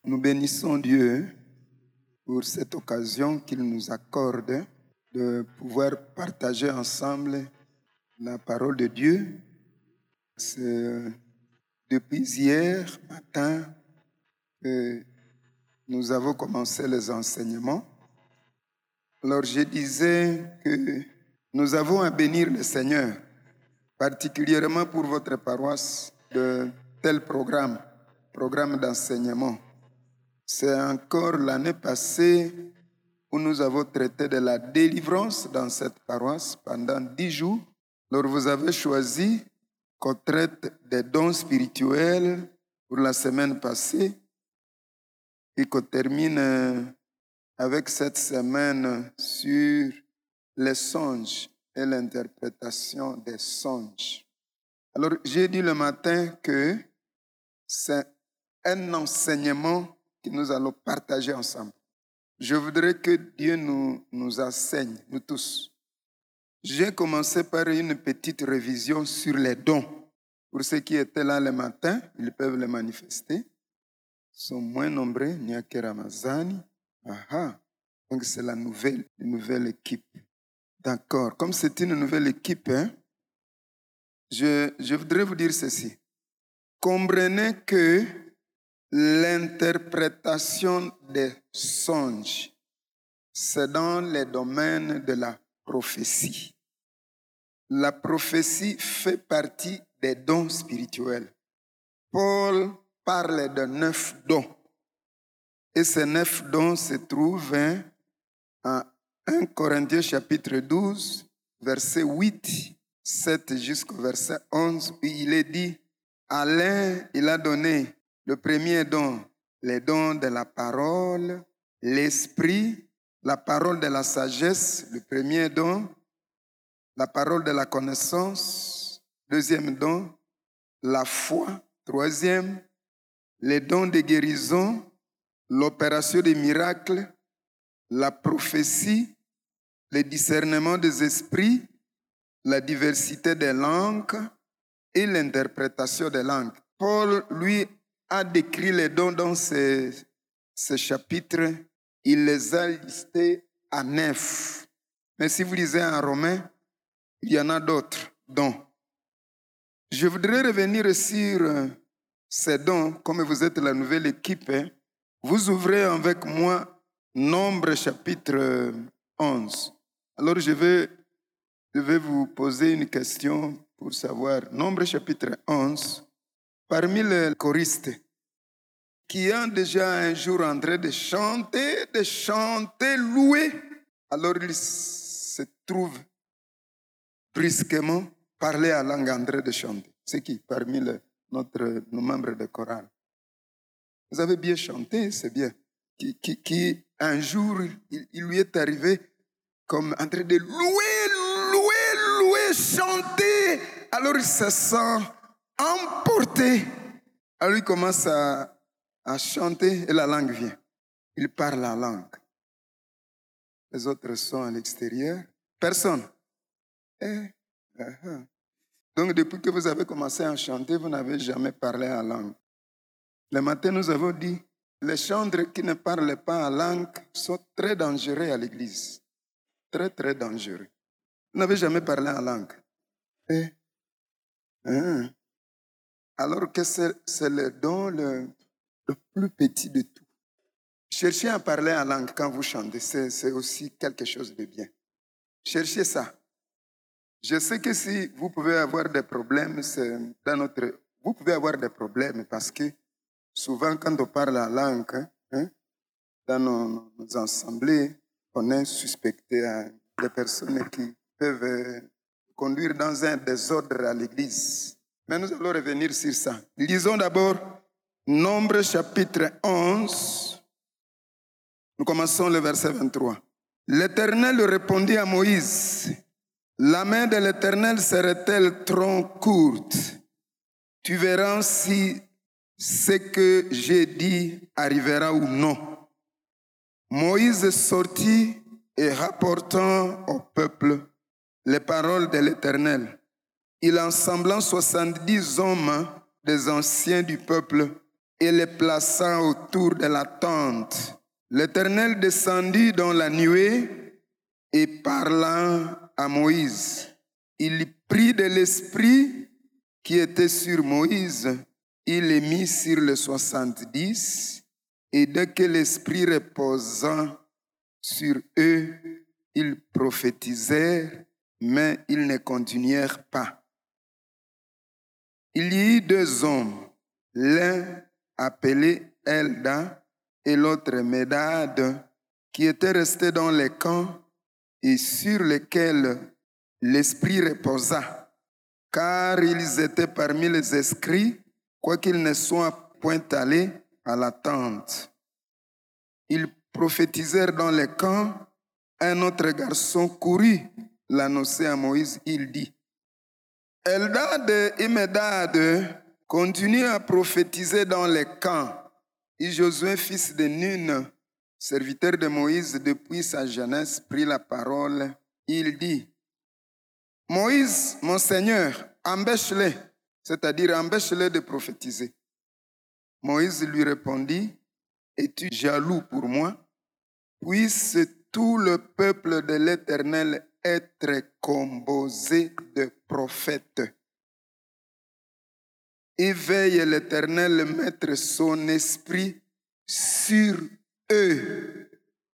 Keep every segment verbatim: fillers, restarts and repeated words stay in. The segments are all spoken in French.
Nous bénissons Dieu pour cette occasion qu'il nous accorde de pouvoir partager ensemble la parole de Dieu. C'est depuis hier matin que nous avons commencé les enseignements. Alors je disais que nous avons à bénir le Seigneur, particulièrement pour votre paroisse, de tel programme, programme d'enseignement. C'est encore l'année passée où nous avons traité de la délivrance dans cette paroisse pendant dix jours. Alors vous avez choisi qu'on traite des dons spirituels pour la semaine passée et qu'on termine avec cette semaine sur les songes et l'interprétation des songes. Alors j'ai dit le matin que c'est un enseignement que nous allons partager ensemble. Je voudrais que Dieu nous, nous enseigne, nous tous. J'ai commencé par une petite révision sur les dons. Pour ceux qui étaient là le matin, ils peuvent les manifester. Ils sont moins nombreux. Nyake Ramazani. Aha. Donc c'est la nouvelle, la nouvelle équipe. D'accord. Comme c'est une nouvelle équipe, hein, je, je voudrais vous dire ceci. Comprenez que l'interprétation des songes, c'est dans les domaines de la prophétie. La prophétie fait partie des dons spirituels. Paul parle de neuf dons. Et ces neuf dons se trouvent hein, en premier Corinthiens chapitre douze, verset huit, sept jusqu'au verset onze, où il est dit, à l'un, il a donné le premier don, les dons de la parole, l'esprit, la parole de la sagesse, le premier don, la parole de la connaissance, deuxième don, la foi, troisième, les dons de guérison, l'opération des miracles, la prophétie, le discernement des esprits, la diversité des langues et l'interprétation des langues. Paul, lui, a décrit les dons dans ce, ce chapitre. Il les a listés à neuf. Mais si vous lisez en romain, il y en a d'autres dons. Je voudrais revenir sur ces dons, comme vous êtes la nouvelle équipe. Hein. Vous ouvrez avec moi Nombre chapitre onze. Alors je vais, je vais vous poser une question pour savoir. Nombre chapitre onze. Parmi les choristes qui ont déjà un jour en train de chanter, de chanter, louer, alors ils se trouvent brusquement parler en langue en train de chanter. C'est qui parmi les, notre, nos membres de chorale? Vous avez bien chanté, c'est bien. Qui, qui, qui un jour, il, il lui est arrivé comme en train de louer, louer, louer, chanter. Alors il se sent emporté. Alors il commence à, à chanter et la langue vient. Il parle la langue. Les autres sont à l'extérieur. Personne. Eh, uh-huh. Donc depuis que vous avez commencé à chanter, vous n'avez jamais parlé en langue. Le matin, nous avons dit, les chantres qui ne parlent pas en langue sont très dangereux à l'église. Très, très dangereux. Vous n'avez jamais parlé en langue. Eh, hein. Alors que c'est, c'est le don le, le plus petit de tout. Cherchez à parler en langue quand vous chantez, c'est, c'est aussi quelque chose de bien. Cherchez ça. Je sais que si vous pouvez avoir des problèmes, c'est dans notre... Vous pouvez avoir des problèmes parce que souvent quand on parle en langue, hein, dans nos, nos assemblées, on est suspecté à des personnes qui peuvent conduire dans un désordre à l'église. Mais nous allons revenir sur ça. Lisons d'abord Nombre chapitre onze. Nous commençons le verset vingt-trois. L'Éternel répondit à Moïse, la main de l'Éternel serait-elle trop courte? Tu verras si ce que j'ai dit arrivera ou non. Moïse sortit et rapportant au peuple les paroles de l'Éternel, il ensembla soixante-dix hommes des anciens du peuple et les plaça autour de la tente. L'Éternel descendit dans la nuée et parla à Moïse. Il prit de l'esprit qui était sur Moïse, il les mit sur les soixante-dix, et dès que l'esprit reposa sur eux, ils prophétisèrent, mais ils ne continuèrent pas. Il y eut deux hommes, l'un appelé Elda et l'autre Médad, qui étaient restés dans les camps et sur lesquels l'esprit reposa, car ils étaient parmi les escrits, quoiqu'ils ne soient point allés à la tente. Ils prophétisèrent dans les camps. Un autre garçon courut l'annoncer à Moïse. Il dit, Eldad et Médad continuent à prophétiser dans les camps. Et Josué, fils de Nun, serviteur de Moïse depuis sa jeunesse, prit la parole. Il dit, Moïse, mon Seigneur, empêche-les, c'est-à-dire empêche-les de prophétiser. Moïse lui répondit, es-tu jaloux pour moi? Puisse tout le peuple de l'Éternel être composé de prophètes. Et veille l'Éternel mettre son esprit sur eux.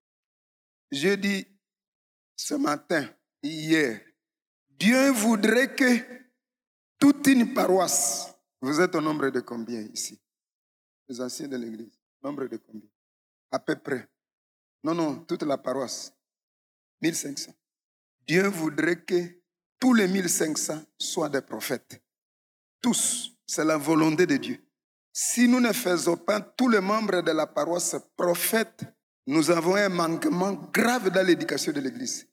Je dis ce matin, hier, Dieu voudrait que toute une paroisse, vous êtes au nombre de combien ici? Les anciens de l'église, nombre de combien? À peu près. Non, non, toute la paroisse, mille cinq cents. Dieu voudrait que tous les mille cinq cents soient des prophètes. Tous, c'est la volonté de Dieu. Si nous ne faisons pas tous les membres de la paroisse prophètes, nous avons un manquement grave dans l'éducation de l'église.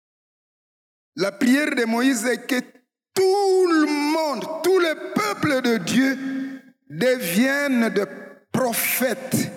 La prière de Moïse est que tout le monde, tout le peuple de Dieu devienne des prophètes.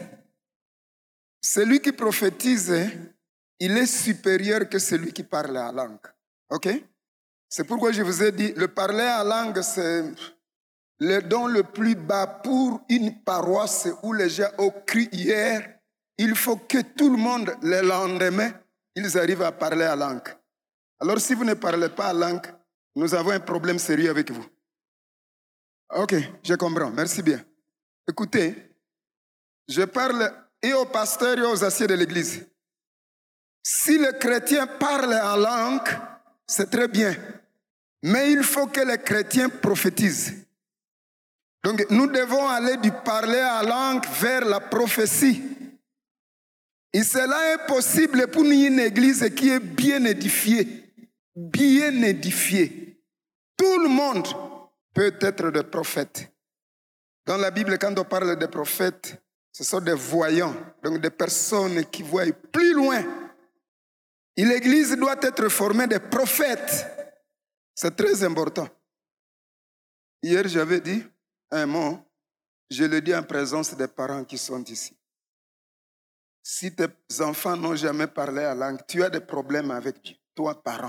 Celui qui prophétise, il est supérieur que celui qui parle la langue. Ok? C'est pourquoi je vous ai dit, le parler en langue, c'est le don le plus bas pour une paroisse où les gens ont cru hier. Il faut que tout le monde, le lendemain, ils arrivent à parler en langue. Alors si vous ne parlez pas en langue, nous avons un problème sérieux avec vous. Ok, je comprends, merci bien. Écoutez, je parle et aux pasteurs et aux anciens de l'église. Si les chrétiens parlent en langue, c'est très bien. Mais il faut que les chrétiens prophétisent. Donc nous devons aller du parler en langue vers la prophétie. Et cela est possible pour une église qui est bien édifiée. Bien édifiée. Tout le monde peut être des prophètes. Dans la Bible, quand on parle des prophètes, ce sont des voyants, donc des personnes qui voient plus loin. Et l'église doit être formée de prophètes. C'est très important. Hier, j'avais dit un mot, je le dis en présence des parents qui sont ici. Si tes enfants n'ont jamais parlé la langue, tu as des problèmes avec Dieu, toi, parent.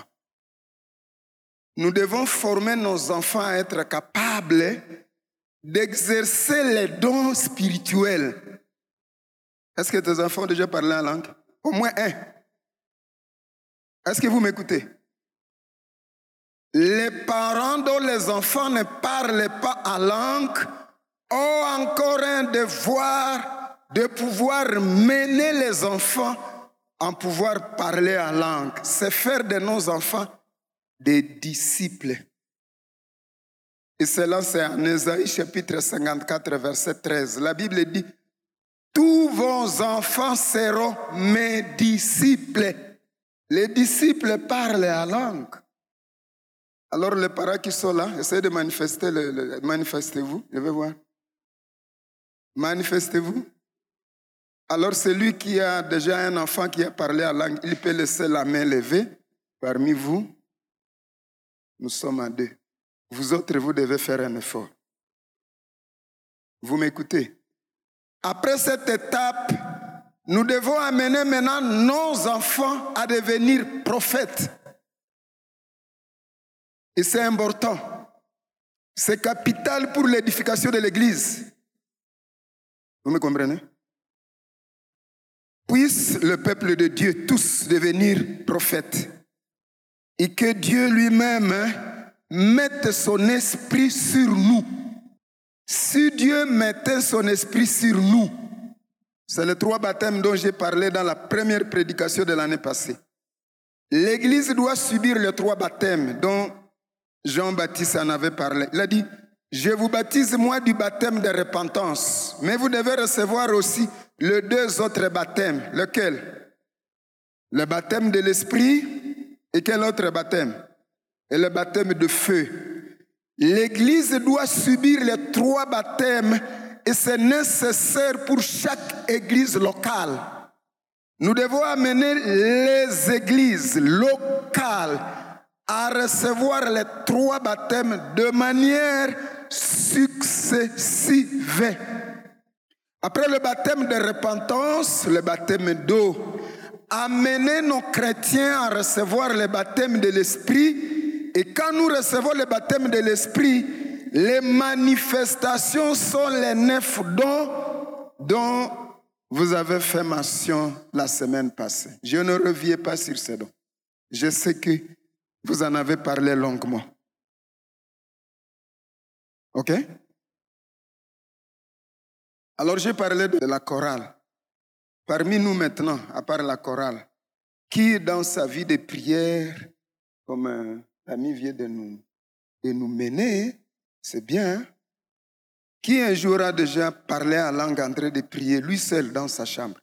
Nous devons former nos enfants à être capables d'exercer les dons spirituels. Est-ce que tes enfants ont déjà parlé la langue? Au moins un. Est-ce que vous m'écoutez? Les parents dont les enfants ne parlent pas en langue ont encore un devoir de pouvoir mener les enfants en pouvoir parler en langue. C'est faire de nos enfants des disciples. Et cela, c'est en Ésaïe chapitre cinquante-quatre, verset treize. La Bible dit, tous vos enfants seront mes disciples. Les disciples parlent en langue. Alors les parents qui sont là, essayez de manifester, le, le, manifestez-vous, je vais voir. Manifestez-vous. Alors celui qui a déjà un enfant qui a parlé en langue, il peut laisser la main levée. Parmi vous, nous sommes à deux. Vous autres, vous devez faire un effort. Vous m'écoutez? Après cette étape, nous devons amener maintenant nos enfants à devenir prophètes. Et c'est important. C'est capital pour l'édification de l'Église. Vous me comprenez? Puisse le peuple de Dieu tous devenir prophètes et que Dieu lui-même mette son esprit sur nous. Si Dieu mettait son esprit sur nous, c'est les trois baptêmes dont j'ai parlé dans la première prédication de l'année passée. L'Église doit subir les trois baptêmes dont Jean-Baptiste en avait parlé. Il a dit, je vous baptise moi du baptême de repentance, mais vous devez recevoir aussi les deux autres baptêmes. Lequel? Le baptême de l'esprit et quel autre baptême? Et le baptême de feu. L'Église doit subir les trois baptêmes et c'est nécessaire pour chaque église locale. Nous devons amener les églises locales à recevoir les trois baptêmes de manière successive. Après le baptême de repentance, le baptême d'eau, amener nos chrétiens à recevoir le baptême de l'esprit. Et quand nous recevons le baptême de l'esprit, les manifestations sont les neuf dons dont vous avez fait mention la semaine passée. Je ne reviens pas sur ces dons. Je sais que vous en avez parlé longuement. OK? Alors j'ai parlé de la chorale. Parmi nous maintenant, à part la chorale, qui dans sa vie de prière, comme un ami vient de nous, de nous mener, c'est bien. Hein? Qui un jour a déjà parlé en langue en train de prier, lui seul dans sa chambre?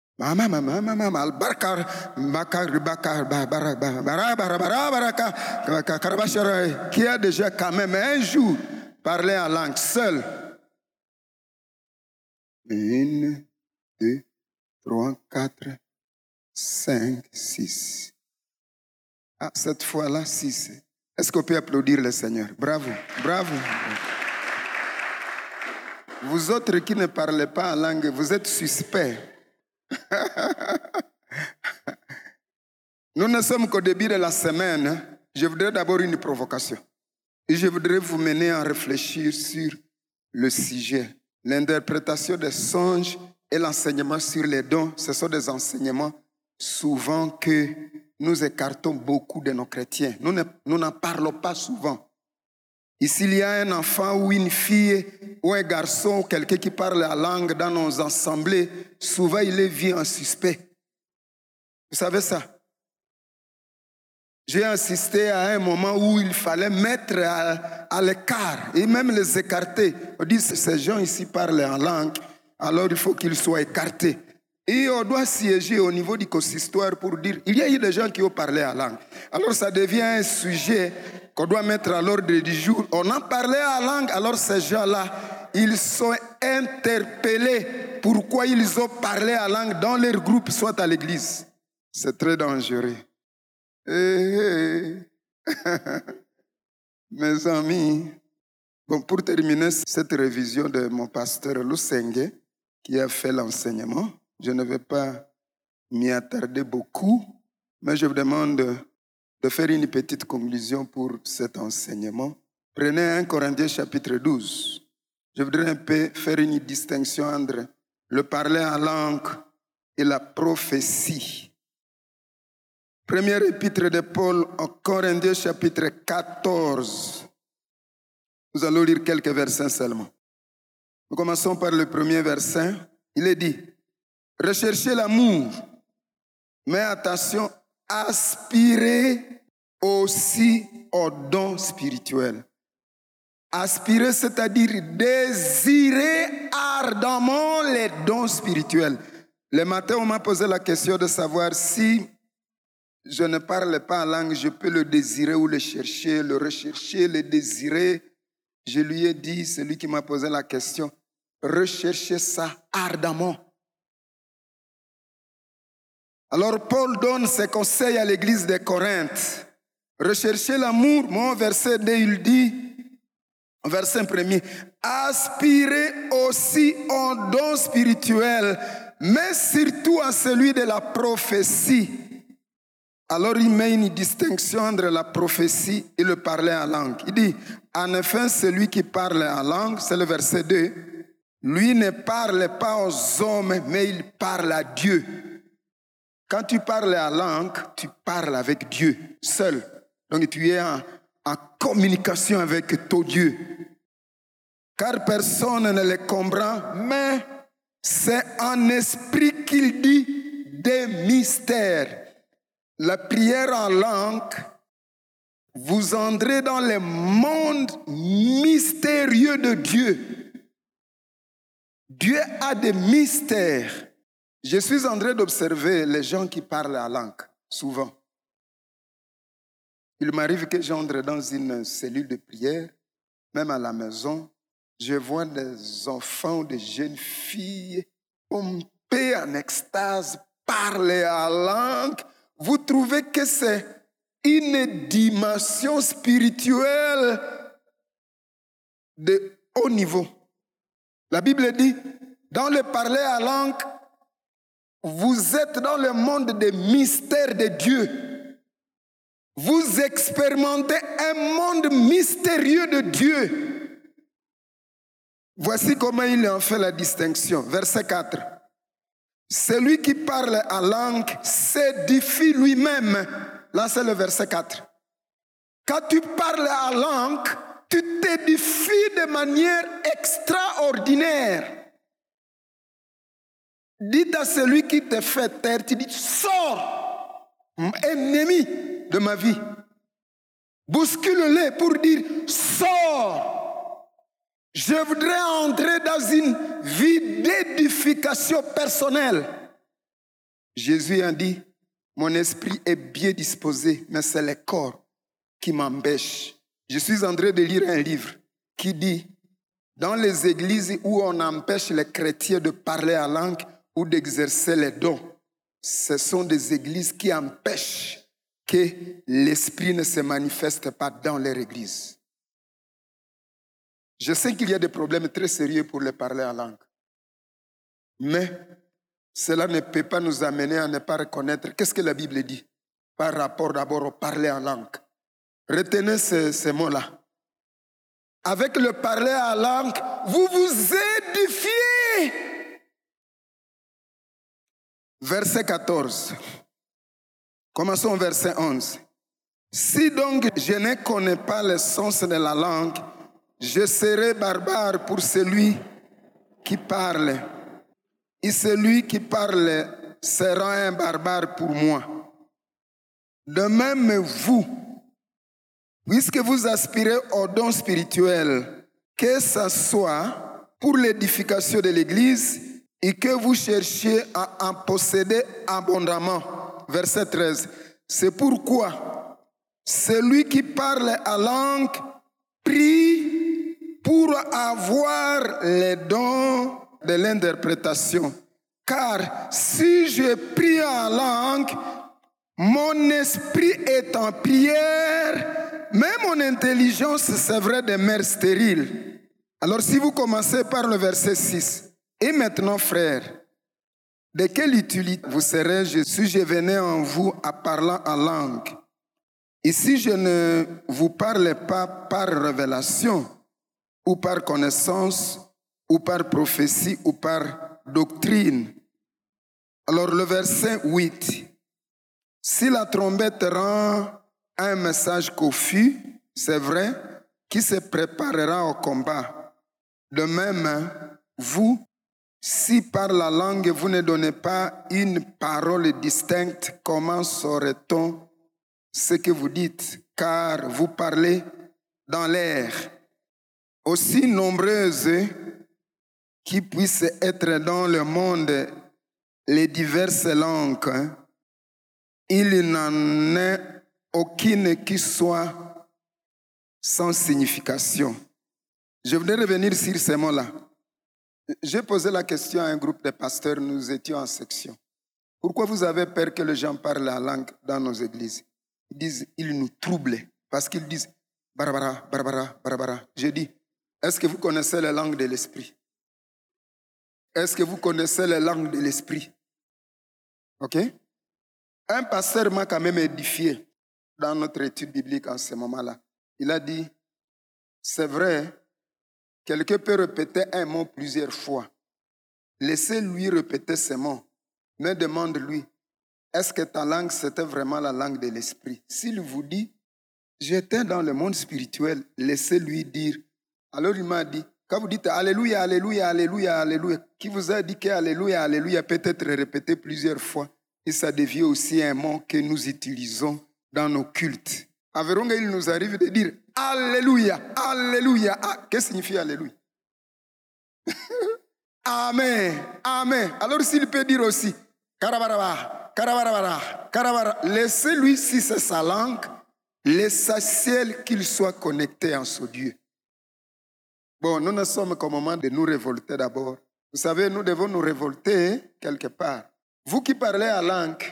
Qui a déjà quand même un jour parlé en langue seul? Une, deux, trois, quatre, cinq, six. Ah, cette fois-là, six. Est-ce qu'on peut applaudir le Seigneur? Bravo, bravo. Vous autres qui ne parlez pas en langue, vous êtes suspects. Nous ne sommes qu'au début de la semaine. Je voudrais d'abord une provocation. Et je voudrais vous mener à réfléchir sur le sujet. L'interprétation des songes et l'enseignement sur les dons, ce sont des enseignements souvent que nous écartons beaucoup de nos chrétiens. Nous ne, nous n'en parlons pas souvent. Et s'il y a un enfant ou une fille ou un garçon ou quelqu'un qui parle la langue dans nos assemblées, souvent il est vu en suspect. Vous savez ça? J'ai assisté à un moment où il fallait mettre à, à l'écart et même les écarter. On dit que ces gens ici parlent en langue, alors il faut qu'ils soient écartés. Et on doit siéger au niveau du consistoire pour dire, il y a eu des gens qui ont parlé en langue. Alors ça devient un sujet qu'on doit mettre à l'ordre du jour. On en parlait en langue, alors ces gens-là, ils sont interpellés. Pourquoi ils ont parlé en langue dans leur groupe, soit à l'église? C'est très dangereux. Hey, hey. Mes amis, bon, pour terminer cette révision de mon pasteur Lusenge, qui a fait l'enseignement, je ne vais pas m'y attarder beaucoup, mais je vous demande de, de faire une petite conclusion pour cet enseignement. Prenez un Corinthiens chapitre douze. Je voudrais un peu faire une distinction entre le parler en langue et la prophétie. Première épître de Paul en Corinthiens chapitre quatorze. Nous allons lire quelques versets seulement. Nous commençons par le premier verset. Il est dit, recherchez l'amour, mais attention, aspirez aussi aux dons spirituels. Aspirer, c'est-à-dire désirer ardemment les dons spirituels. Le matin, on m'a posé la question de savoir si je ne parle pas en langue, je peux le désirer ou le chercher, le rechercher, le désirer. Je lui ai dit, celui qui m'a posé la question, recherchez ça ardemment. Alors Paul donne ses conseils à l'église de Corinthe. Recherchez l'amour. Mon verset deux, il dit, verset premier, aspirez aussi aux dons spirituels, mais surtout à celui de la prophétie. Alors il met une distinction entre la prophétie et le parler en langue. Il dit, en effet, celui qui parle en langue, c'est le verset deux, Lui ne parle pas aux hommes, mais il parle à Dieu. Quand tu parles à langue, tu parles avec Dieu seul. Donc tu es en, en communication avec ton Dieu. Car personne ne le comprend, mais c'est en esprit qu'il dit des mystères. La prière en langue, vous entrez dans le monde mystérieux de Dieu. Dieu a des mystères. Je suis en train d'observer les gens qui parlent en langue, souvent. Il m'arrive que j'entre dans une cellule de prière, même à la maison, je vois des enfants ou des jeunes filles pompées en extase, parler en langue. Vous trouvez que c'est une dimension spirituelle de haut niveau. La Bible dit, dans le parler en langue, vous êtes dans le monde des mystères de Dieu. Vous expérimentez un monde mystérieux de Dieu. Voici comment il en fait la distinction. Verset quatre. Celui qui parle en langue s'édifie lui-même. Là, c'est le verset quatre. Quand tu parles en langue, tu t'édifies de manière extraordinaire. Dites à celui qui te fait taire, tu dis, sors, ennemi de ma vie. Bouscule-le pour dire, sors. Je voudrais entrer dans une vie d'édification personnelle. Jésus a dit, mon esprit est bien disposé, mais c'est le corps qui m'empêche. Je suis en train de lire un livre qui dit, dans les églises où on empêche les chrétiens de parler en langue ou d'exercer les dons, ce sont des églises qui empêchent que l'esprit ne se manifeste pas dans leur église. Je sais qu'il y a des problèmes très sérieux pour les parler en langue. Mais cela ne peut pas nous amener à ne pas reconnaître qu'est-ce que la Bible dit par rapport d'abord au parler en langue. Retenez ces, ces mots-là. Avec le parler en langue, vous vous édifiez. Verset quatorze. Commençons au verset onze. Si donc je ne connais pas le sens de la langue, je serai barbare pour celui qui parle. Et celui qui parle sera un barbare pour moi. De même vous, puisque vous aspirez au don spirituel, que ce soit pour l'édification de l'Église et que vous cherchiez à en posséder abondamment. Verset treize. C'est pourquoi celui qui parle en langue prie pour avoir les dons de l'interprétation. Car si je prie en langue, mon esprit est en prière, mais mon intelligence c'est vrai des mers stériles. Alors si vous commencez par le verset six, et maintenant frères, de quelle utilité vous serais-je si je venais en vous en parlant en langue? Et si je ne vous parle pas par révélation, ou par connaissance, ou par prophétie, ou par doctrine? Alors le verset huit. Si la trompette rend un message confus, c'est vrai, qui se préparera au combat. De même, vous, si par la langue vous ne donnez pas une parole distincte, comment saurait-on ce que vous dites? Car vous parlez dans l'air. Aussi nombreuses qui puissent être dans le monde les diverses langues, hein, il n'en est aucune qui soit sans signification. Je voudrais revenir sur ces mots-là. J'ai posé la question à un groupe de pasteurs, nous étions en section. Pourquoi vous avez peur que les gens parlent la langue dans nos églises? Ils disent, ils nous troublent, parce qu'ils disent, Barbara, Barbara, Barbara. Je dis, est-ce que vous connaissez la langue de l'esprit? Est-ce que vous connaissez la langue de l'esprit? Ok? Un pasteur m'a quand même édifié dans notre étude biblique en ce moment-là. Il a dit, c'est vrai, quelqu'un peut répéter un mot plusieurs fois. Laissez-lui répéter ces mots, mais demande-lui, est-ce que ta langue, c'était vraiment la langue de l'esprit? S'il vous dit, j'étais dans le monde spirituel, laissez-lui dire. Alors il m'a dit, quand vous dites Alléluia, Alléluia, Alléluia, Alléluia, qui vous a dit que Alléluia, Alléluia peut être répété plusieurs fois, et ça devient aussi un mot que nous utilisons dans nos cultes. À Virunga, il nous arrive de dire Alléluia, Alléluia. Ah, qu'est-ce que signifie Alléluia? Amen, Amen. Alors s'il peut dire aussi Karabaraba, Karabarabara, Karabara, laissez-lui, si c'est sa langue, l'essentiel qu'il soit connecté en ce Dieu. Bon, nous ne sommes qu'au moment de nous révolter d'abord. Vous savez, nous devons nous révolter quelque part. Vous qui parlez en langue,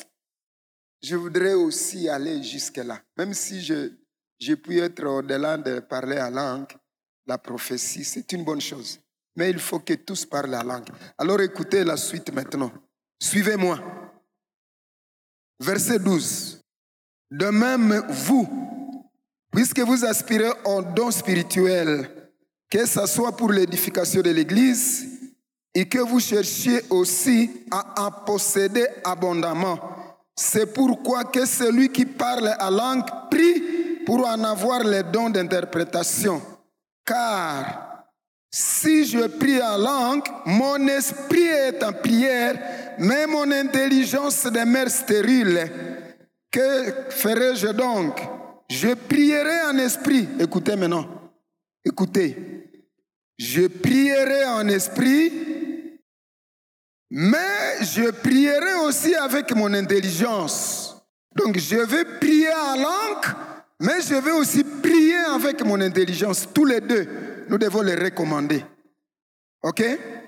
je voudrais aussi aller jusque-là. Même si je, je puis être au-delà de parler en langue, la prophétie, c'est une bonne chose. Mais il faut que tous parlent la langue. Alors écoutez la suite maintenant. Suivez-moi. Verset douze. De même, vous, puisque vous aspirez au don spirituel, que ce soit pour l'édification de l'Église, et que vous cherchiez aussi à en posséder abondamment. C'est pourquoi que celui qui parle en langue prie pour en avoir les dons d'interprétation. Car si je prie en langue, mon esprit est en prière, mais mon intelligence demeure stérile. Que ferai-je donc? Je prierai en esprit. Écoutez maintenant. Écoutez. Je prierai en esprit, mais je prierai aussi avec mon intelligence. Donc je vais prier en langue, mais je vais aussi prier avec mon intelligence. Tous les deux, nous devons les recommander. Ok?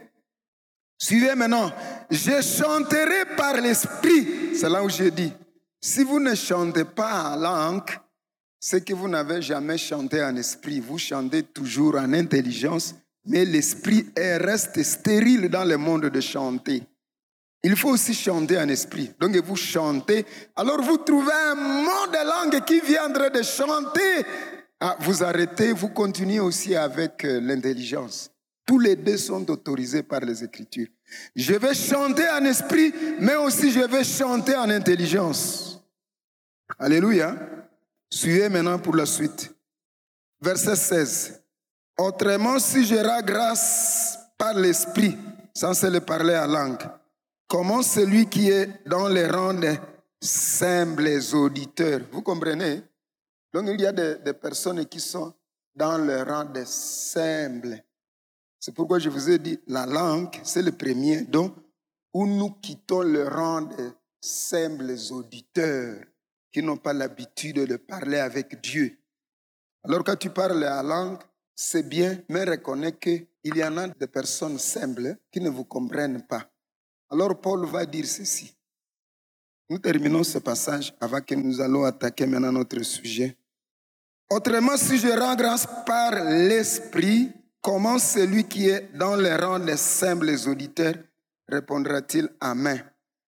Suivez maintenant. Je chanterai par l'esprit. C'est là où je dis. Si vous ne chantez pas en langue, c'est que vous n'avez jamais chanté en esprit. Vous chantez toujours en intelligence, mais l'esprit reste stérile dans le monde de chanter. Il faut aussi chanter en esprit. Donc vous chantez. Alors vous trouvez un mot de langue qui viendrait de chanter. Ah, vous arrêtez, vous continuez aussi avec l'intelligence. Tous les deux sont autorisés par les Écritures. Je vais chanter en esprit, mais aussi je vais chanter en intelligence. Alléluia. Suivez maintenant pour la suite. Verset seize. Autrement, si je rends grâce par l'esprit, sans se le parler en langue, comment celui qui est dans les rangs des simples auditeurs. Vous comprenez? Donc il y a des, des personnes qui sont dans le rang des simples. C'est pourquoi je vous ai dit, la langue, c'est le premier don où nous quittons le rang des simples auditeurs qui n'ont pas l'habitude de parler avec Dieu. Alors quand tu parles la langue, c'est bien, mais reconnais qu'il y en a des personnes simples qui ne vous comprennent pas. Alors Paul va dire ceci. Nous terminons ce passage avant que nous allons attaquer maintenant notre sujet. Autrement, si je rends grâce par l'esprit, comment celui qui est dans les rangs des simples auditeurs répondra-t-il Amen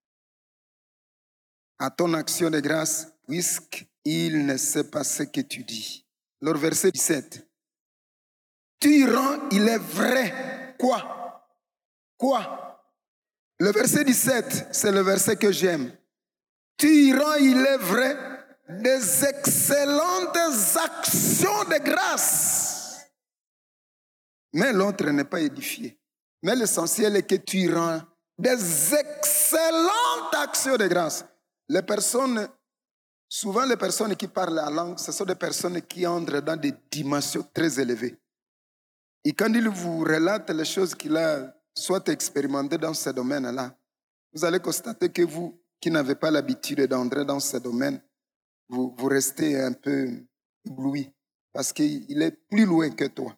à ton action de grâce, puisqu'il ne sait pas ce que tu dis. Alors verset dix-sept. Tu rends, il est vrai. Quoi? Quoi? Le verset dix-sept, c'est le verset que j'aime. Tu rends, il est vrai, des excellentes actions de grâce. Mais l'autre n'est pas édifié. Mais l'essentiel est que tu rends des excellentes actions de grâce. Les personnes, souvent les personnes qui parlent la langue, ce sont des personnes qui entrent dans des dimensions très élevées. Et quand il vous relate les choses qu'il a soit expérimentées dans ce domaine-là, vous allez constater que vous, qui n'avez pas l'habitude d'entrer dans ce domaine, vous, vous restez un peu ébloui parce qu'il est plus loin que toi.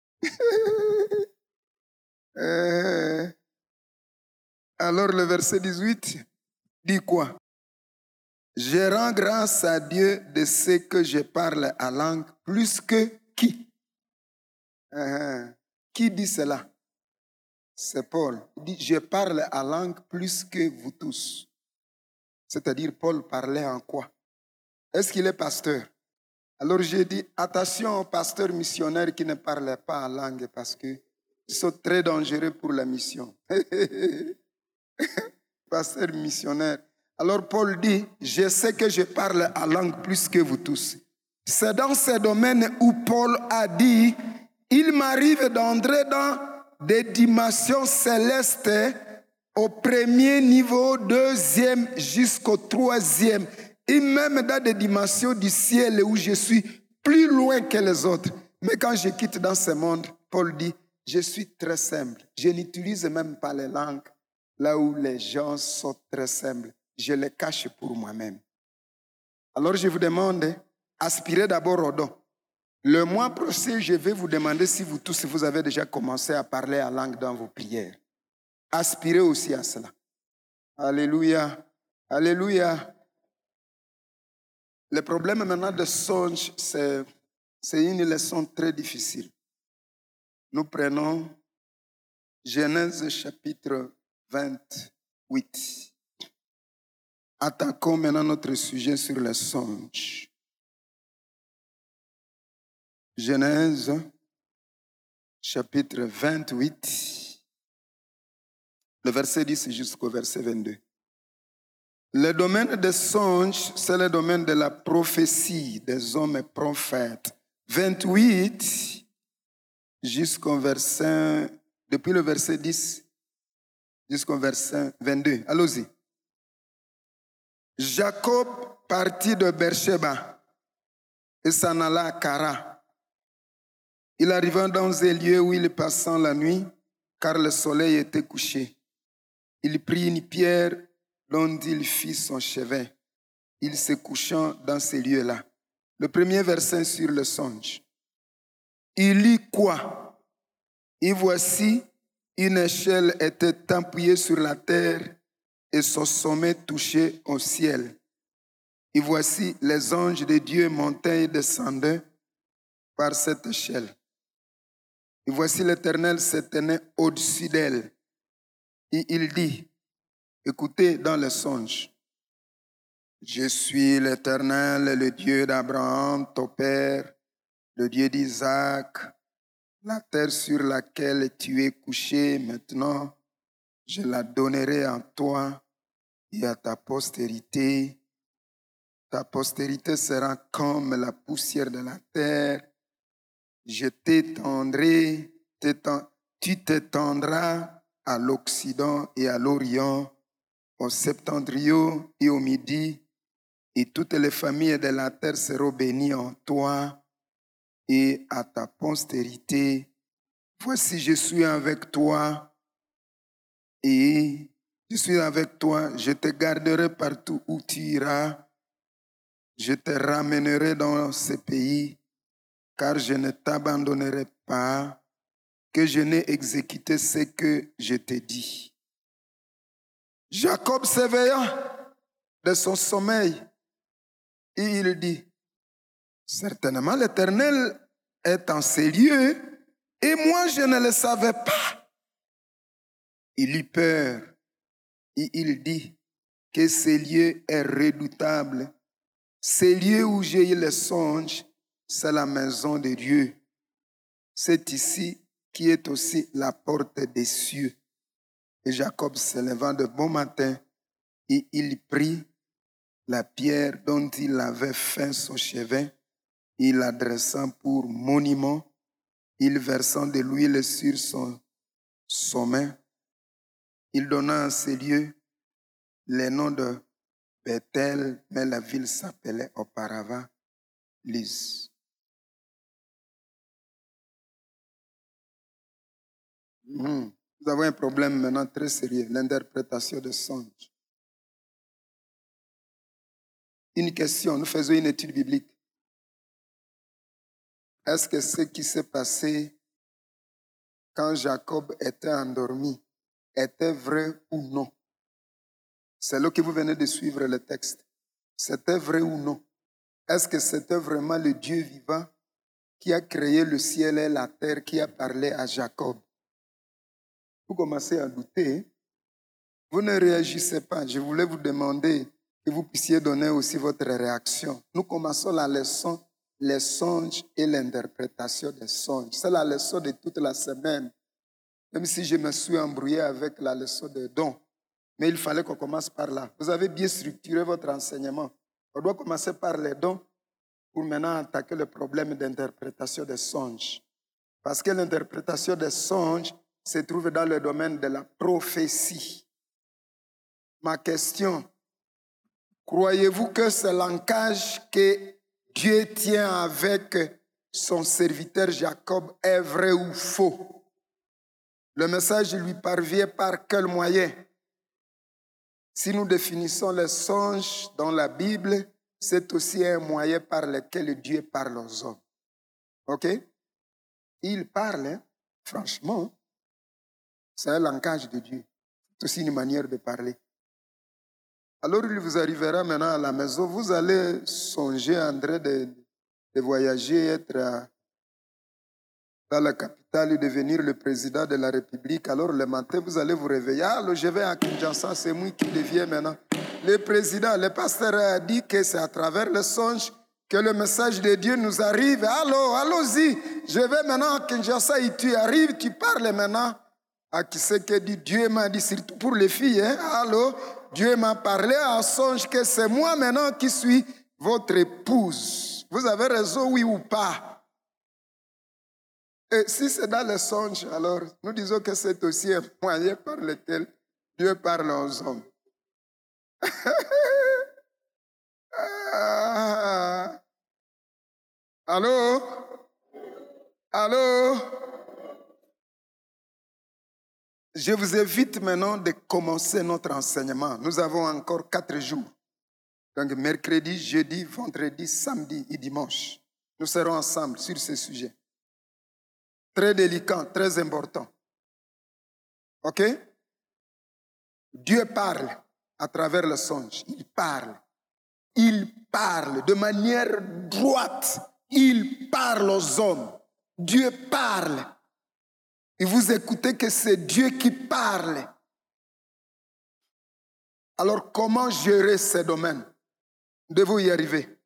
euh, alors le verset dix-huit dit quoi? Je rends grâce à Dieu de ce que je parle en langue plus que qui? Euh, qui dit cela? C'est Paul. Il dit, je parle en langue plus que vous tous. C'est-à-dire, Paul parlait en quoi? Est-ce qu'il est pasteur? Alors j'ai dit, attention aux pasteurs missionnaires qui ne parlent pas en langue parce qu'ils sont très dangereux pour la mission. Pasteur missionnaire. Alors Paul dit, je sais que je parle en langue plus que vous tous. C'est dans ce domaine où Paul a dit, il m'arrive d'entrer dans des dimensions célestes au premier niveau, deuxième jusqu'au troisième, et même dans des dimensions du ciel où je suis plus loin que les autres. Mais quand je quitte dans ce monde, Paul dit, je suis très simple. Je n'utilise même pas les langues là où les gens sont très simples. Je les cache pour moi-même. Alors je vous demande, aspirez d'abord au don. Le mois prochain, je vais vous demander si vous tous, vous avez déjà commencé à parler en langue dans vos prières. Aspirez aussi à cela. Alléluia. Alléluia. Le problème maintenant de songe, c'est, c'est une leçon très difficile. Nous prenons Genèse chapitre vingt-huit. Attaquons maintenant notre sujet sur le songe. Genèse chapitre vingt-huit, le verset dix jusqu'au verset vingt-deux. Le domaine des songes, c'est le domaine de la prophétie des hommes prophètes. vingt-huit jusqu'au verset, depuis le verset dix jusqu'au verset vingt-deux. Allons-y. Jacob partit de Beersheba et s'en alla à Kara. Il arriva dans un lieu où il passa la nuit, car le soleil était couché. Il prit une pierre dont il fit son chevet. Il se coucha dans ces lieux-là. Le premier verset sur le songe. Il lit quoi? Et voici, une échelle était appuyée sur la terre et son sommet touchait au ciel. Et voici, les anges de Dieu montaient et descendaient par cette échelle. Et voici l'Éternel se tenait au-dessus d'elle. Et il dit, écoutez dans le songe, je suis l'Éternel, le Dieu d'Abraham, ton père, le Dieu d'Isaac, la terre sur laquelle tu es couché maintenant, je la donnerai à toi et à ta postérité. Ta postérité sera comme la poussière de la terre. Je t'étendrai, tu t'étendras à l'Occident et à l'Orient, au septentrion et au midi, et toutes les familles de la terre seront bénies en toi et à ta postérité. Voici, je suis avec toi et je suis avec toi. Je te garderai partout où tu iras. Je te ramènerai dans ce pays, car je ne t'abandonnerai pas, que je n'ai exécuté ce que je t'ai dit. Jacob s'éveilla de son sommeil et il dit, certainement l'Éternel est en ces lieux et moi je ne le savais pas. Il eut peur et il dit que ces lieux est redoutable. Ces lieux où j'ai eu le songe, c'est la maison de Dieu. C'est ici qui est aussi la porte des cieux. Et Jacob se levant de bon matin et il prit la pierre dont il avait fait son chevet, il la dressant pour monument, il versant de l'huile sur son sommet. Il donna à ces lieux les noms de Bethel, mais la ville s'appelait auparavant Luz. Mmh. Nous avons un problème maintenant très sérieux, l'interprétation de songe. Une question, nous faisons une étude biblique. Est-ce que ce qui s'est passé quand Jacob était endormi était vrai ou non? C'est là que vous venez de suivre le texte. C'était vrai ou non? Est-ce que c'était vraiment le Dieu vivant qui a créé le ciel et la terre, qui a parlé à Jacob? Vous commencez à douter. Vous ne réagissez pas. Je voulais vous demander que vous puissiez donner aussi votre réaction. Nous commençons la leçon les songes et l'interprétation des songes. C'est la leçon de toute la semaine. Même si je me suis embrouillé avec la leçon des dons. Mais il fallait qu'on commence par là. Vous avez bien structuré votre enseignement. On doit commencer par les dons pour maintenant attaquer le problème d'interprétation des songes. Parce que l'interprétation des songes se trouve dans le domaine de la prophétie. Ma question, croyez-vous que ce langage que Dieu tient avec son serviteur Jacob est vrai ou faux? Le message lui parvient par quel moyen? Si nous définissons les songes dans la Bible, c'est aussi un moyen par lequel Dieu parle aux hommes. OK? Il parle, hein? Franchement, c'est un langage de Dieu. C'est aussi une manière de parler. Alors il vous arrivera maintenant à la maison, vous allez songer en train de, de voyager, être à, dans la capitale et devenir le président de la République. Alors le matin, vous allez vous réveiller. Alors je vais à Kinshasa, c'est moi qui deviens maintenant le président. Le pasteur a dit que c'est à travers le songe que le message de Dieu nous arrive. Allô, allons-y. Je vais maintenant à Kinshasa et tu arrives, tu parles maintenant à qui c'est que dit Dieu m'a dit, surtout pour les filles. Hein? Allô, Dieu m'a parlé en songe que c'est moi maintenant qui suis votre épouse. Vous avez raison, oui ou pas? Et si c'est dans le songe, alors nous disons que c'est aussi un moyen par lequel Dieu parle aux hommes. ah. Allô? Allô? Je vous invite maintenant de commencer notre enseignement. Nous avons encore quatre jours. Donc mercredi, jeudi, vendredi, samedi et dimanche. Nous serons ensemble sur ce sujet. Très délicat, très important. OK? Dieu parle à travers le songe. Il parle. Il parle de manière droite. Il parle aux hommes. Dieu parle. Et vous écoutez que c'est Dieu qui parle. Alors comment gérer ces domaines? Devez-vous y arriver?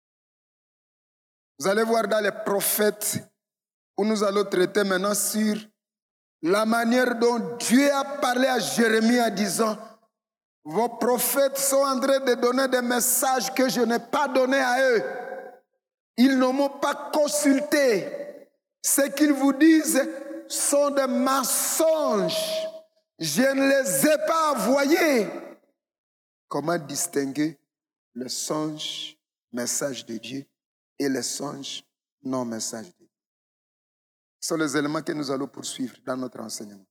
Vous allez voir dans les prophètes où nous allons traiter maintenant sur la manière dont Dieu a parlé à Jérémie en disant « Vos prophètes sont en train de donner des messages que je n'ai pas donnés à eux. Ils ne m'ont pas consulté. Ce qu'ils vous disent sont des mensonges. Je ne les ai pas envoyés. » Comment distinguer le songe, message de Dieu, et le songe, non message de Dieu? Ce sont les éléments que nous allons poursuivre dans notre enseignement.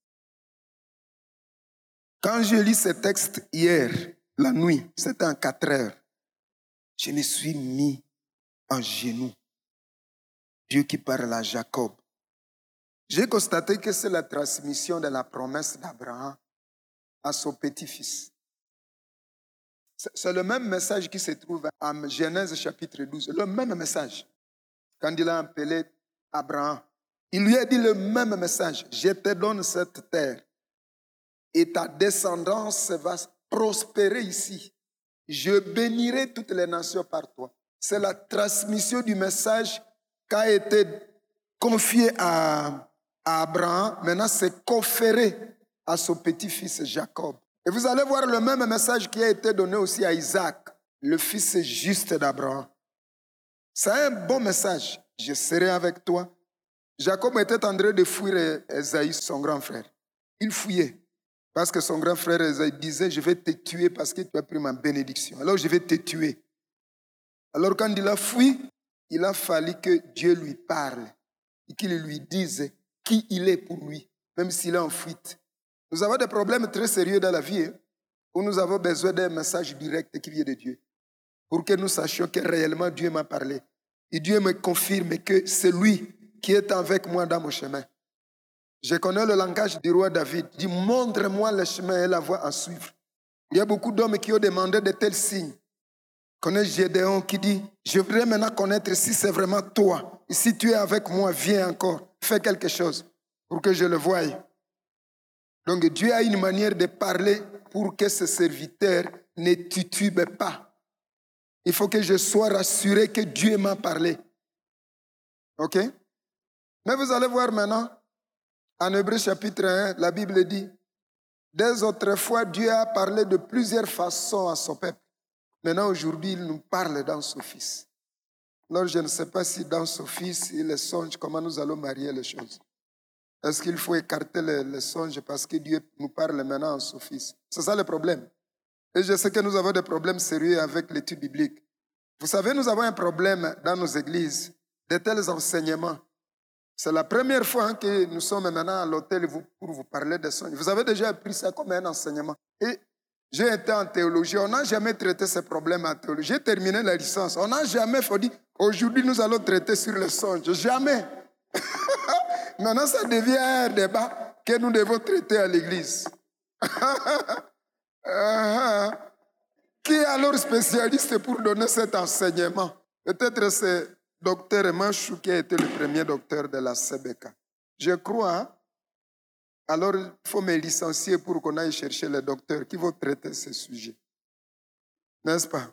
Quand je lis ce texte hier, la nuit, c'était en quatre heures, je me suis mis en genoux. Dieu qui parle à Jacob. J'ai constaté que c'est la transmission de la promesse d'Abraham à son petit-fils. C'est le même message qui se trouve en Genèse chapitre douze. Le même message. Quand il a appelé Abraham, il lui a dit le même message. Je te donne cette terre et ta descendance va prospérer ici. Je bénirai toutes les nations par toi. C'est la transmission du message qui a été confié à, à Abraham. Maintenant, c'est conféré à son petit-fils Jacob. Et vous allez voir le même message qui a été donné aussi à Isaac, le fils juste d'Abraham. C'est un bon message. Je serai avec toi. Jacob était en train de fuir Esaïe, son grand frère. Il fuyait. Parce que son grand frère Esaïe disait, je vais te tuer parce que tu as pris ma bénédiction. Alors je vais te tuer. Alors quand il a fui, il a fallu que Dieu lui parle et qu'il lui dise qui il est pour lui, même s'il est en fuite. Nous avons des problèmes très sérieux dans la vie hein, où nous avons besoin d'un message direct qui vient de Dieu pour que nous sachions que réellement Dieu m'a parlé. Et Dieu me confirme que c'est lui qui est avec moi dans mon chemin. Je connais le langage du roi David. Il dit, montre-moi le chemin et la voie à suivre. Il y a beaucoup d'hommes qui ont demandé de tels signes. Je connais Gédéon qui dit, je voudrais maintenant connaître si c'est vraiment toi. Et si tu es avec moi, viens encore. Fais quelque chose pour que je le voie. Donc Dieu a une manière de parler pour que ce serviteur ne titube pas. Il faut que je sois rassuré que Dieu m'a parlé. OK? Mais vous allez voir maintenant, en Hébreux chapitre un, la Bible dit, dès autrefois, Dieu a parlé de plusieurs façons à son peuple. Maintenant, aujourd'hui, il nous parle dans son Fils. Alors, je ne sais pas si dans son Fils, il est songe, comment nous allons marier les choses. Est-ce qu'il faut écarter les, les songes parce que Dieu nous parle maintenant en son Fils? C'est ça le problème. Et je sais que nous avons des problèmes sérieux avec l'étude biblique. Vous savez, nous avons un problème dans nos églises, de tels enseignements. C'est la première fois que nous sommes maintenant à l'hôtel pour vous parler des songes. Vous avez déjà appris ça comme un enseignement. Et j'ai été en théologie. On n'a jamais traité ces problèmes en théologie. J'ai terminé la licence. On n'a jamais fait dit, aujourd'hui nous allons traiter sur les songes. Jamais. Maintenant, ça devient un débat que nous devons traiter à l'église. uh-huh. Qui est alors spécialiste pour donner cet enseignement? Peut-être c'est Docteur Machou qui a été le premier docteur de la C B K. Je crois, alors il faut me licencier pour qu'on aille chercher les docteurs qui vont traiter ce sujet. N'est-ce pas?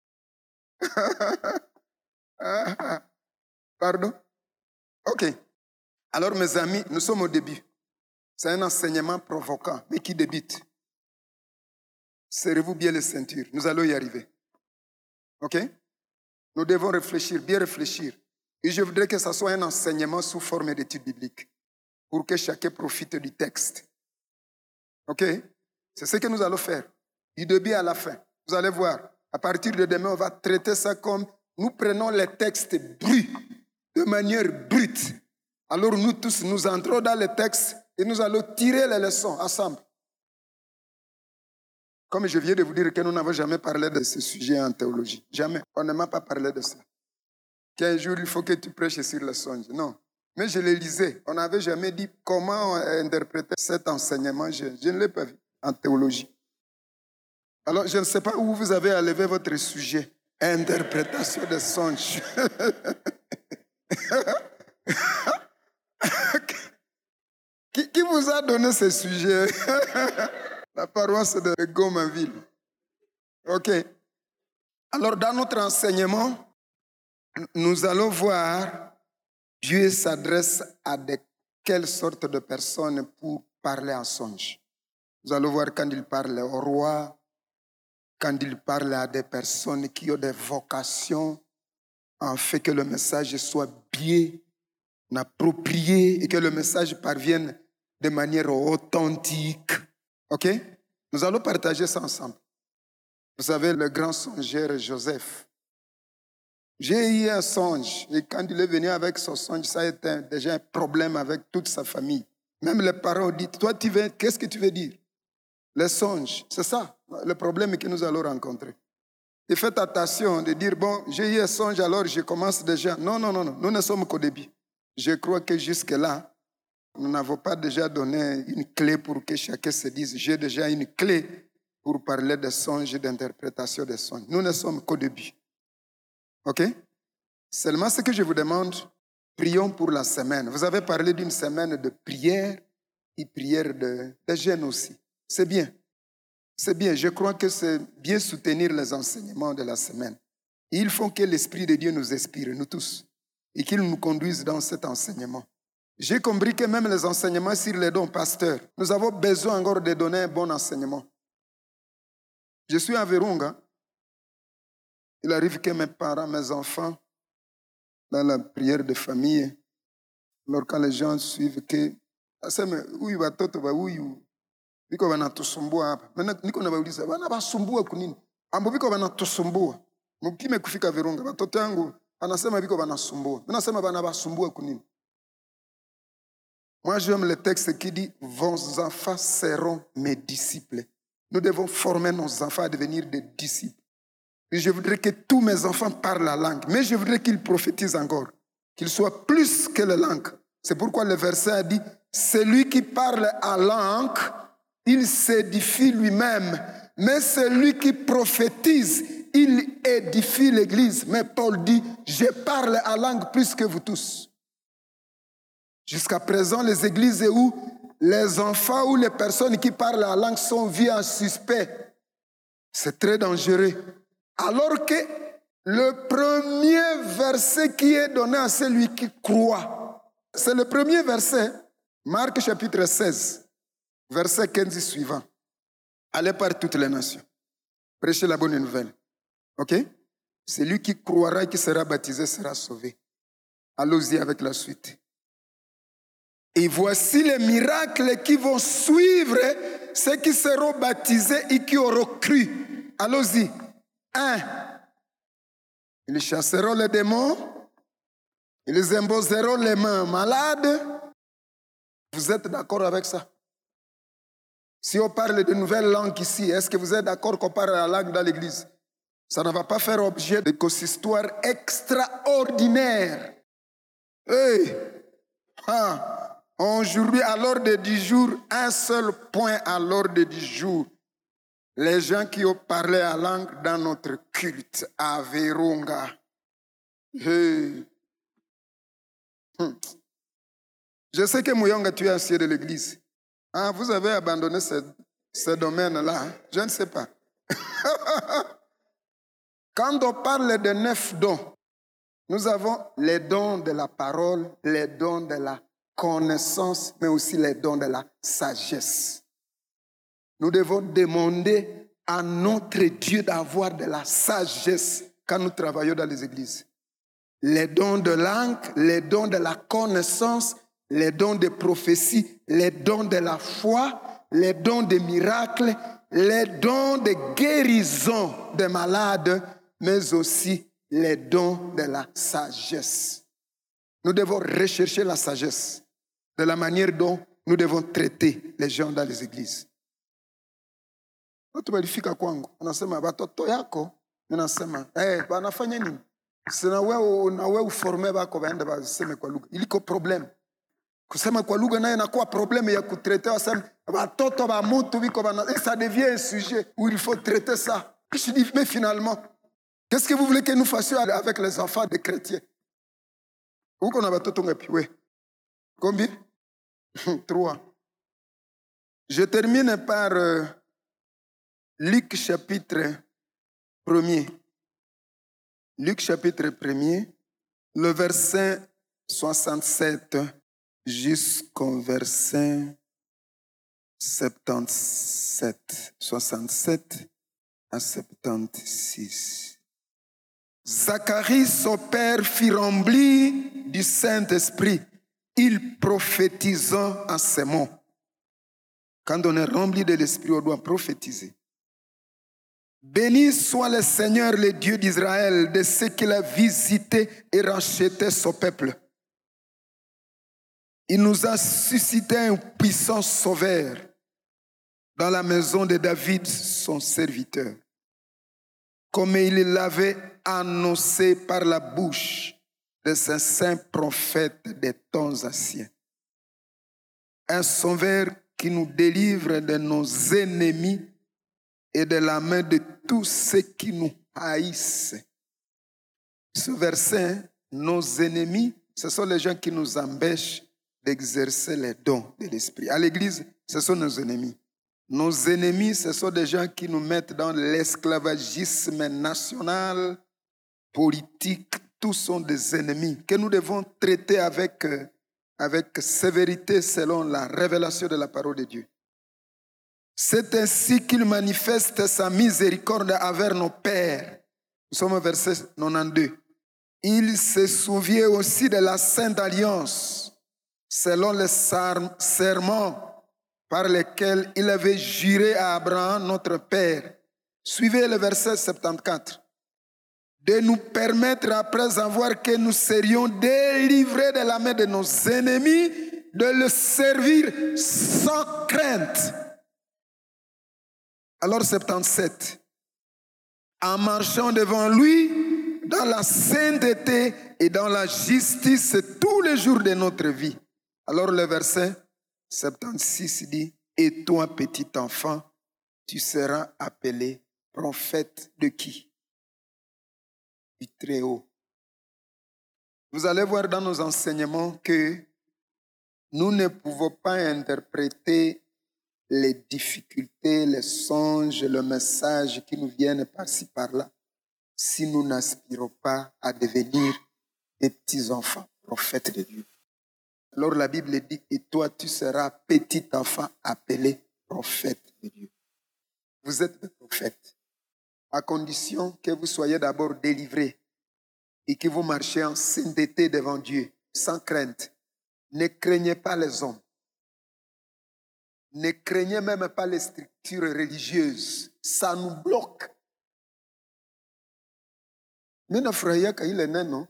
Pardon? Ok. Alors mes amis, nous sommes au début. C'est un enseignement provoquant, mais qui débute. Serrez-vous bien les ceintures. Nous allons y arriver. Ok? Nous devons réfléchir, bien réfléchir. Et je voudrais que ce soit un enseignement sous forme d'étude biblique pour que chacun profite du texte. Ok? C'est ce que nous allons faire. Du début à la fin. Vous allez voir. À partir de demain, on va traiter ça comme nous prenons les textes bruts, de manière brute. Alors nous tous, nous entrons dans les textes et nous allons tirer les leçons ensemble. Comme je viens de vous dire que nous n'avons jamais parlé de ce sujet en théologie. Jamais. On ne m'a pas parlé de ça. Qu'un jour, il faut que tu prêches sur le songe. Non. Mais je le lisais. On n'avait jamais dit comment interpréter cet enseignement. Je, je ne l'ai pas vu en théologie. Alors, je ne sais pas où vous avez enlevé votre sujet. Interprétation des songes. qui, qui vous a donné ce sujet? La paroisse de Gomainville. OK. Alors, dans notre enseignement, nous allons voir Dieu s'adresse à de quelles sortes de personnes pour parler en songe. Nous allons voir quand il parle au roi, quand il parle à des personnes qui ont des vocations, en fait que le message soit bien approprié et que le message parvienne de manière authentique. OK? Nous allons partager ça ensemble. Vous savez, le grand songeur Joseph. J'ai eu un songe. Et quand il est venu avec son songe, ça a été déjà un problème avec toute sa famille. Même les parents ont dit, toi, tu veux, qu'est-ce que tu veux dire? Les songes, c'est ça, le problème que nous allons rencontrer. Et faites attention de dire, bon, j'ai eu un songe, alors je commence déjà. Non, non, non, non, nous ne sommes qu'au début. Je crois que jusque-là, nous n'avons pas déjà donné une clé pour que chacun se dise, j'ai déjà une clé pour parler des songes et d'interprétation des songes. Nous ne sommes qu'au début. OK? Seulement ce que je vous demande, prions pour la semaine. Vous avez parlé d'une semaine de prière et prière de, de jeûne aussi. C'est bien. C'est bien. Je crois que c'est bien soutenir les enseignements de la semaine. Et il faut que l'Esprit de Dieu nous inspire, nous tous, et qu'il nous conduise dans cet enseignement. J'ai compris que même les enseignements sur les dons pasteurs, nous avons besoin encore de donner un bon enseignement. Je suis à Virunga. Il arrive que mes parents, mes enfants, dans la prière de famille, alors quand les gens suivent que, oui, watoto wa huyu biko wanatusumbua hapa. Maana niko nawauliza, wana basumbua kunini? Ambo biko wanatusumbua. Mkime kufika Virunga, watoto yangu anasema biko wanasumbua. Mimi nasema bana basumbua kunini? Moi, j'aime le texte qui dit, vos enfants seront mes disciples. Nous devons former nos enfants à devenir des disciples. Et je voudrais que tous mes enfants parlent la langue, mais je voudrais qu'ils prophétisent encore, qu'ils soient plus que la langue. C'est pourquoi le verset a dit, celui qui parle en langue, il s'édifie lui-même, mais celui qui prophétise, il édifie l'Église. Mais Paul dit, je parle en langue plus que vous tous. Jusqu'à présent, les églises où les enfants ou les personnes qui parlent la langue sont vus en suspect. C'est très dangereux. Alors que Le premier verset qui est donné à celui qui croit, c'est le premier verset, Marc chapitre seize, verset quinze suivant. Allez par toutes les nations, prêchez la bonne nouvelle. Ok? Celui qui croira et qui sera baptisé sera sauvé. Allons-y avec la suite. Et voici les miracles qui vont suivre ceux qui seront baptisés et qui auront cru. Allons-y. Un. Ils chasseront les démons. Ils imposeront les mains malades. Vous êtes d'accord avec ça? Si on parle de nouvelles langues ici, est-ce que vous êtes d'accord qu'on parle la langue dans l'église? Ça ne va pas faire objet de consistoire extraordinaire. Hey! Ah. Aujourd'hui, à l'ordre du jour, un seul point à l'ordre du jour. Les gens qui ont parlé la langue dans notre culte à Virunga. Hey. Hum. Je sais que Mouyonga, tu es ancien de l'église. Ah, vous avez abandonné ce, ce domaine-là. Hein? Je ne sais pas. Quand on parle de neuf dons, nous avons les dons de la parole, les dons de la connaissance, mais aussi les dons de la sagesse. Nous devons demander à notre Dieu d'avoir de la sagesse quand nous travaillons dans les églises. Les dons de langue, les dons de la connaissance, les dons de prophétie, les dons de la foi, les dons de miracles, les dons de guérison des malades, mais aussi les dons de la sagesse. Nous devons rechercher la sagesse de la manière dont nous devons traiter les gens dans les églises. Watu walifika kwangu, wanasema watoto yako, ninasema, eh, wanafanya nini? Sina wewe na wewe uforme wako waende waseme kwa lugha. Iliko problem. Kusema kwa lugha naye inakuwa problème ya kutraiter wasema watoto wa mtu biko bana, et ça devient un sujet où il faut traiter ça. Je dis mais finalement, qu'est-ce que vous voulez que nous fassions avec les enfants des chrétiens? Uko na watoto ngapi we? Combien? Trois. Je termine par euh, Luc chapitre premier. Luc chapitre premier, le verset soixante-sept jusqu'au verset soixante-dix-sept. soixante-sept à soixante-six. Zacharie, son père, fut rempli du Saint-Esprit. Il prophétisa en ces mots. Quand on est rempli de l'Esprit, on doit prophétiser. Béni soit le Seigneur, le Dieu d'Israël, de ce qu'il a visité et racheté son peuple. Il nous a suscité un puissant sauveur dans la maison de David, son serviteur, comme il l'avait annoncé par la bouche de ses saints prophètes des temps anciens. Un sauveur qui nous délivre de nos ennemis et de la main de tous ceux qui nous haïssent. Ce verset, nos ennemis, ce sont les gens qui nous empêchent d'exercer les dons de l'esprit. À l'église, ce sont nos ennemis. Nos ennemis, ce sont des gens qui nous mettent dans l'esclavagisme national, politique. Tous sont des ennemis que nous devons traiter avec, avec sévérité selon la révélation de la parole de Dieu. C'est ainsi qu'il manifeste sa miséricorde envers nos pères. Nous sommes au verset quatre-vingt-douze. Il se souvient aussi de la Sainte Alliance, selon les serments par lesquels il avait juré à Abraham, notre père. Suivez le verset soixante-quatorze. De nous permettre, après avoir que nous serions délivrés de la main de nos ennemis, de le servir sans crainte. Alors soixante-dix-sept, en marchant devant lui dans la sainteté et dans la justice tous les jours de notre vie. Alors le verset soixante-seize dit, et toi petit enfant, tu seras appelé prophète de qui? Du Très-Haut. Vous allez voir dans nos enseignements que nous ne pouvons pas interpréter les difficultés, les songes, le message qui nous viennent par-ci, par-là. si nous n'aspirons pas à devenir des petits-enfants, prophètes de Dieu. Alors la Bible dit, et toi tu seras petit enfant appelé prophète de Dieu. Vous êtes des prophètes, à condition que vous soyez d'abord délivrés et que vous marchiez en sainteté devant Dieu, sans crainte. Ne craignez pas les hommes. Ne craignez même pas les structures religieuses. Ça nous bloque. Mimi nafurahia ile neno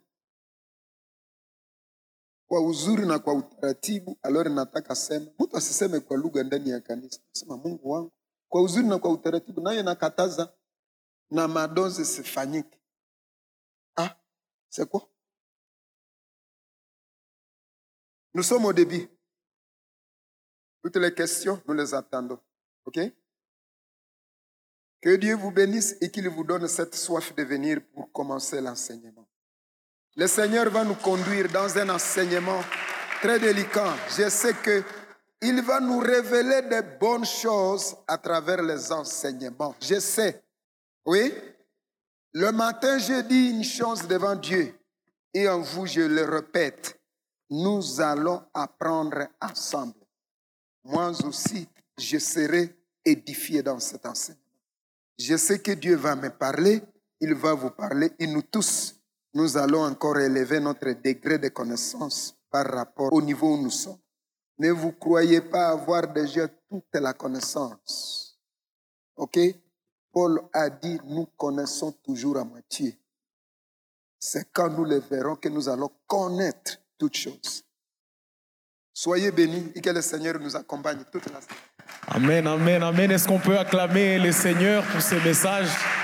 kwa uzuri na kwa utaratibu. Alors nataka sema, mtu asiseme kwa lugha ndani ya kanisa. Nasema Mungu wangu, kwa uzuri na kwa utaratibu, naye nakataza na madozi sifanyike. Ah, c'est quoi? Nous sommes au début. Toutes les questions, nous les attendons. OK? Que Dieu vous bénisse et qu'il vous donne cette soif de venir pour commencer l'enseignement. Le Seigneur va nous conduire dans un enseignement très délicat. Je sais qu'il va nous révéler des bonnes choses à travers les enseignements. Je sais. Oui? Le matin, je dis une chose devant Dieu et en vous, je le répète. Nous allons apprendre ensemble. Moi aussi, je serai édifié dans cet enseignement. Je sais que Dieu va me parler, il va vous parler, et nous tous, nous allons encore élever notre degré de connaissance par rapport au niveau où nous sommes. Ne vous croyez pas avoir déjà toute la connaissance. OK? Paul a dit, nous connaissons toujours à moitié. C'est quand nous le verrons que nous allons connaître toutes choses. Soyez bénis et que le Seigneur nous accompagne toute la semaine. Amen, amen, amen. Est-ce qu'on peut acclamer le Seigneur pour ce message?